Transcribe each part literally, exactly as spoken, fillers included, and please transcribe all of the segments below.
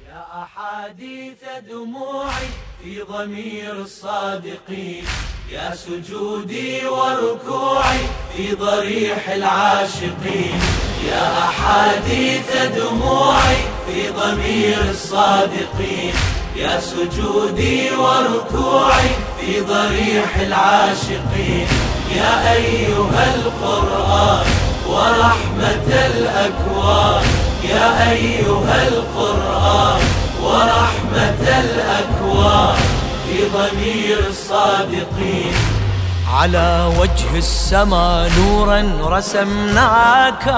يا أحاديث دموعي في ضمير الصادقين، يا سجودي وركوعي في ضريح العاشقين. يا أحاديث دموعي في ضمير الصادقين، يا سجودي وركوعي في ضريح العاشقين. يا أيها القرآن ورحمة الأكوان، يا أيها القرآن ورحمة الأكوان في ضمير الصادقين. على وجه السما نورا رسمناك،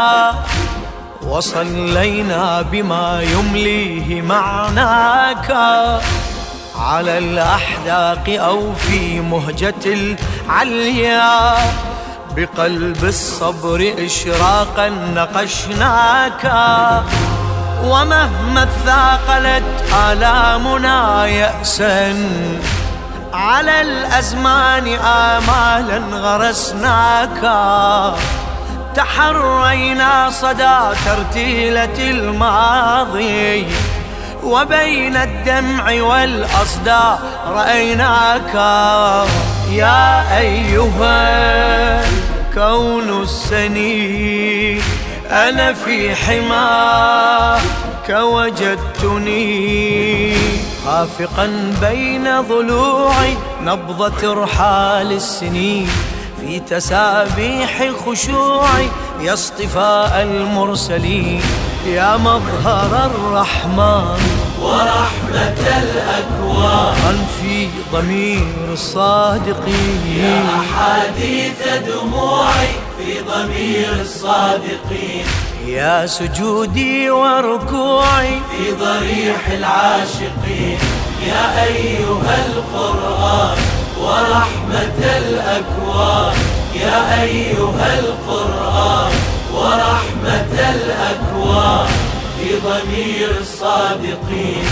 وصلينا بما يمليه معناك. على الأحداق أو في مهجة العليا، بقلب الصبر إشراقا نقشناك. ومهما ثاقلت آلامنا يأسا، على الأزمان آمالا غرسناك. تحرينا صدى ترتيلة الماضي، وبين الدمع والأصداء رأيناك. يا أيها الكون السني، أنا في حماك وجدتني، خافقا بين ضلوعي نبضة رحال السنين. في تسابيح خشوعي يا اصطفاء المرسلين، يا مظهر الرحمن ورحمة الأكوان في ضمير الصادقين. يا أحاديث دموعي في ضمير الصادقين، يا سجودي وركوعي في ضريح العاشقين. يا أيها القرآن ورحمة الأكوان، يا أيها القرآن ورحمة الأكوان في ضمير الصادقين.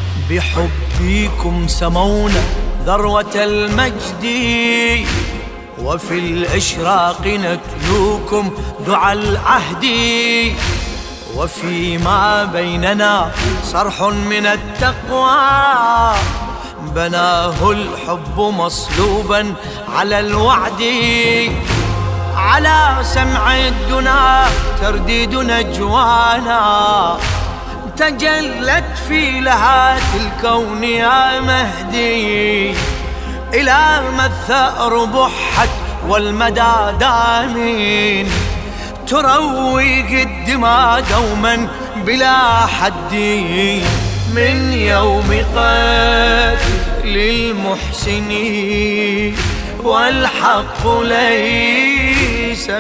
بحبكم سمونا ذروة المجد، وفي الإشراق نتلوكم دعا العهد. وفيما بيننا صرح من التقوى، بناه الحب مصلوبا على الوعد. على سمع الدنا ترديد نجوانا، تجلت في لهات الكون يا مهدي. إلى ما الثأر بحت والمدى دامين، ترويق الدماء دوما بلا حد. من يوم قتل المحسنين والحق ليس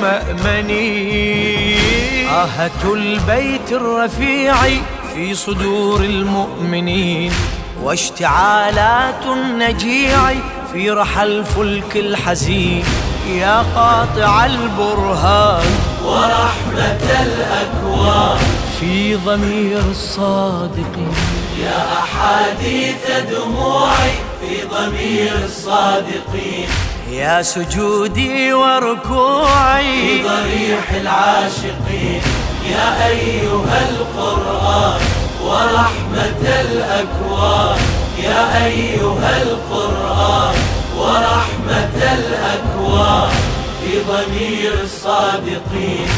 بمأمني. آهة البيت الرفيع في صدور المؤمنين، واشتعالات النجيع في رحى الفلك الحزين. يا قاطع البرهان ورحمة الأكوان في ضمير الصادقين. يا أحاديث دموعي في ضمير الصادقين، يا سجودي وركوعي في ضريح العاشقين. يا أيها القرآن ورحمة الأكوان، يا أيها القرآن ورحمة الأكوان في ضمير الصادقين.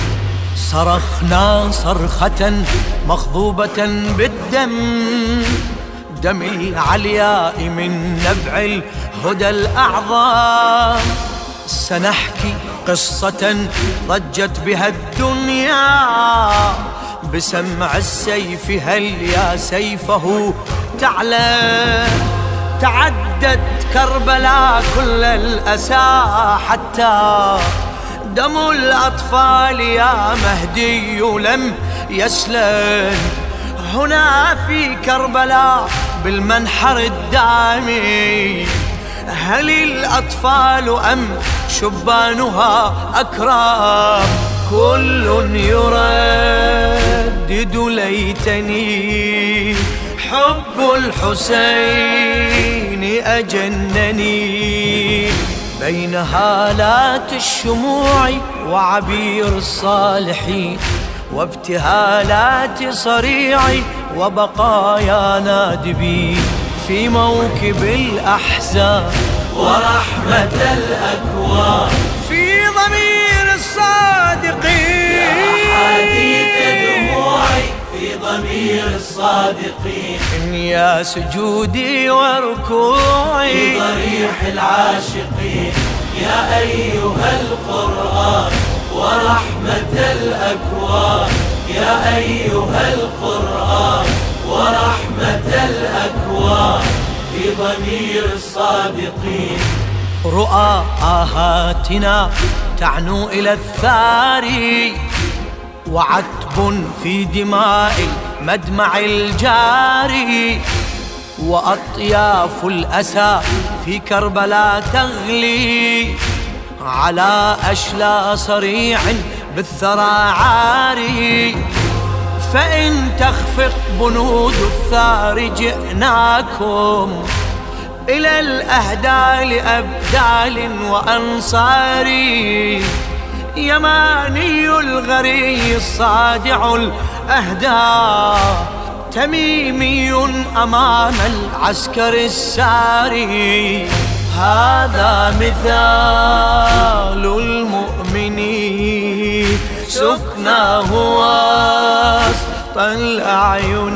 صرخنا صرخة مخضوبة بالدم، دم العلياء من نبع الهدى الأعظم. سنحكي قصة ضجت بها الدنيا، بسمع السيف هل يا سيفه تعلم. تعدت كربلاء كل الأسى، حتى دم الأطفال يا مهدي لم يسلم. هنا في كربلاء بالمنحر الدامي، هل الأطفال أم شبانها أكرام؟ كل يردد ليتني حب الحسين أجنني. بين هالات الشموع وعبير الصالحين، وابتهالات صريعي وبقايا نادبي في موكب الأحزان ورحمة الأكوان في ضمير الصادقين. أحاديث دموعي في ضمير الصادقين يا سجودي وركوعي في ضريح العاشقين. يا أيها القرآن ورحمة الأكوان، يا أيها القرآن ورحمة الأكوان في ضمير الصادقين. رؤى آهاتنا تعنو إلى الثاري، وعتب في دماء المدمع الجاري، وأطياف الأسى في كربلاء تغلي على أشلاء صريع بالثرى عاري. فإن تخفق بنود الثار جئناكم إلى الأهدى لأبدال وأنصاري. يماني الغري الصادع الأهدى، تميمي أمام العسكر الساري. هذا مثال المؤمنين سكناه وسط الأعين،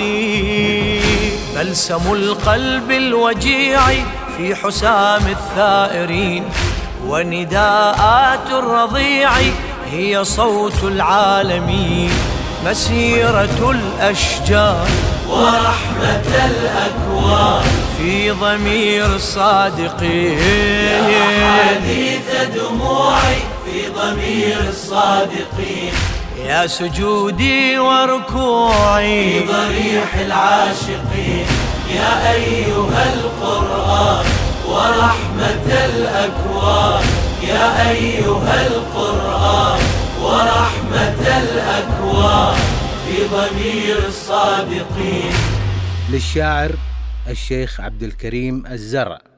بلسم القلب الوجيع في حسام الثائرين، ونداءات الرضيع هي صوت العالمين. مسيرة الأشجار ورحمة الأكوان في ضمير الصادقين. أحاديث دموعي في ضمير الصادقين. يا سجودي وركوعي في ضريح العاشقين. يا أيها القرآن ورحمة الأكوان، يا أيها القرآن ورحمة الأكوان في ضمير الصادقين. للشاعر الشيخ عبد الكريم الزرع.